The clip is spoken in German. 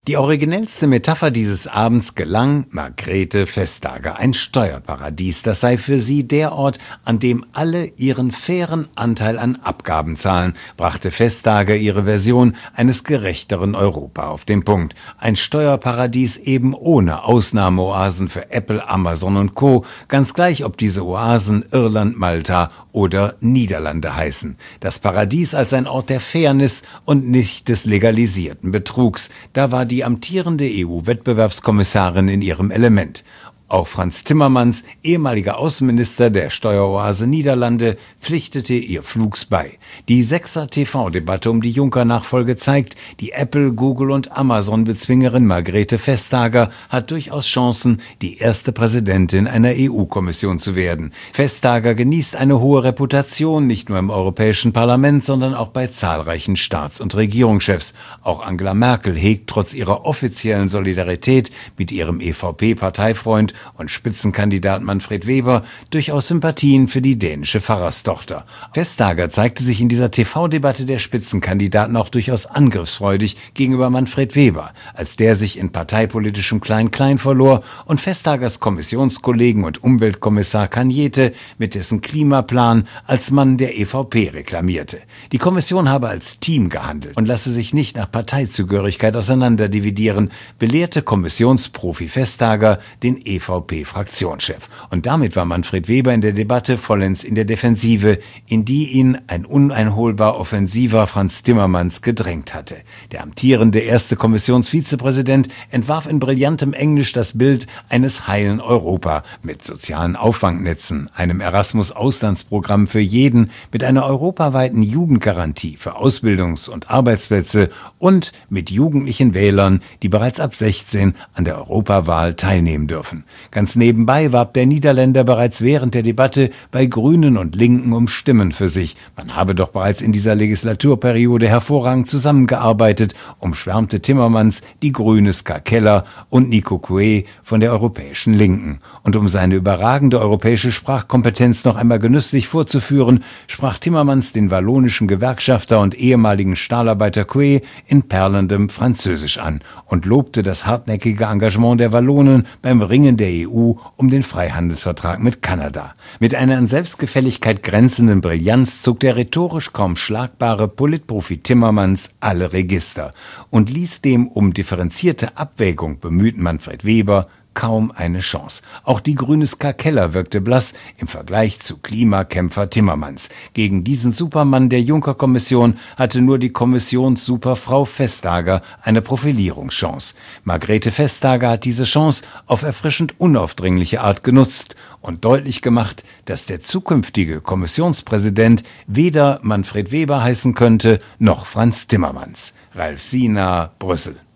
Die originellste Metapher dieses Abends gelang Margrethe Vestager, ein Steuerparadies. Das sei für sie der Ort, an dem alle ihren fairen Anteil an Abgaben zahlen, brachte Vestager ihre Version eines gerechteren Europa auf den Punkt. Ein Steuerparadies eben ohne Ausnahmeoasen für Apple, Amazon und Co., ganz gleich, ob diese Oasen Irland, Malta oder Niederlande heißen. Das Paradies als ein Ort der Fairness und nicht des legalisierten Betrugs. Da war die amtierende EU-Wettbewerbskommissarin in ihrem Element. Auch Frans Timmermans, ehemaliger Außenminister der Steueroase Niederlande, pflichtete ihr flugs bei. Die 6er TV-Debatte um die Juncker-Nachfolge zeigt, die Apple, Google und Amazon-Bezwingerin Margrethe Vestager hat durchaus Chancen, die erste Präsidentin einer EU-Kommission zu werden. Vestager genießt eine hohe Reputation, nicht nur im Europäischen Parlament, sondern auch bei zahlreichen Staats- und Regierungschefs. Auch Angela Merkel hegt trotz ihrer offiziellen Solidarität mit ihrem EVP-Parteifreund und Spitzenkandidat Manfred Weber durchaus Sympathien für die dänische Pfarrerstochter. Vestager zeigte sich in dieser TV-Debatte der Spitzenkandidaten auch durchaus angriffsfreudig gegenüber Manfred Weber, als der sich in parteipolitischem Klein-Klein verlor und Vestagers Kommissionskollegen und Umweltkommissar Cañete mit dessen Klimaplan als Mann der EVP reklamierte. Die Kommission habe als Team gehandelt und lasse sich nicht nach Parteizugehörigkeit auseinanderdividieren, belehrte Kommissionsprofi Vestager den EVP-Fraktionschef. Und damit war Manfred Weber in der Debatte vollends in der Defensive, in die ihn ein uneinholbar offensiver Frans Timmermans gedrängt hatte. Der amtierende erste Kommissionsvizepräsident entwarf in brillantem Englisch das Bild eines heilen Europa mit sozialen Auffangnetzen, einem Erasmus-Auslandsprogramm für jeden, mit einer europaweiten Jugendgarantie für Ausbildungs- und Arbeitsplätze und mit jugendlichen Wählern, die bereits ab 16 an der Europawahl teilnehmen dürfen. Ganz nebenbei warb der Niederländer bereits während der Debatte bei Grünen und Linken um Stimmen für sich. Man habe doch bereits in dieser Legislaturperiode hervorragend zusammengearbeitet, umschwärmte Timmermans die Grüne Ska Keller und Nico Coué von der Europäischen Linken. Und um seine überragende europäische Sprachkompetenz noch einmal genüsslich vorzuführen, sprach Timmermans den wallonischen Gewerkschafter und ehemaligen Stahlarbeiter Coué in perlendem Französisch an und lobte das hartnäckige Engagement der Wallonen beim Ringen der EU um den Freihandelsvertrag mit Kanada. Mit einer an Selbstgefälligkeit grenzenden Brillanz zog der rhetorisch kaum schlagbare Politprofi Timmermans alle Register und ließ dem um differenzierte Abwägung bemühten Manfred Weber kaum eine Chance. Auch die grüne Ska Keller wirkte blass im Vergleich zu Klimakämpfer Timmermans. Gegen diesen Supermann der Juncker-Kommission hatte nur die Kommissionssuperfrau Vestager eine Profilierungschance. Margrethe Vestager hat diese Chance auf erfrischend unaufdringliche Art genutzt und deutlich gemacht, dass der zukünftige Kommissionspräsident weder Manfred Weber heißen könnte, noch Frans Timmermans. Ralf Siener, Brüssel.